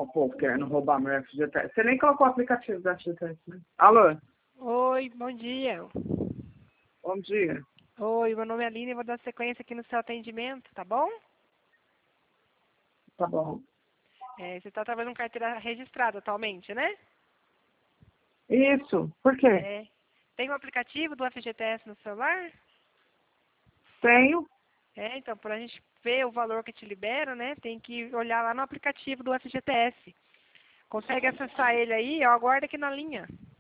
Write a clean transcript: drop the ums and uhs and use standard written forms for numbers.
o povo querendo roubar meu FGTS. Você nem colocou o aplicativo do FGTS, né? Alô? Oi, bom dia. Bom dia. Oi, meu nome é Aline e vou dar sequência aqui no seu atendimento, tá bom? Tá bom. Você está trabalhando com carteira registrada atualmente, né? Isso. Por quê? Tem um aplicativo do FGTS no celular? Tenho. Então, para a gente ver o valor que te libera, né, tem que olhar lá no aplicativo do FGTS. Consegue acessar ele aí? Ó, aguarda aqui na linha.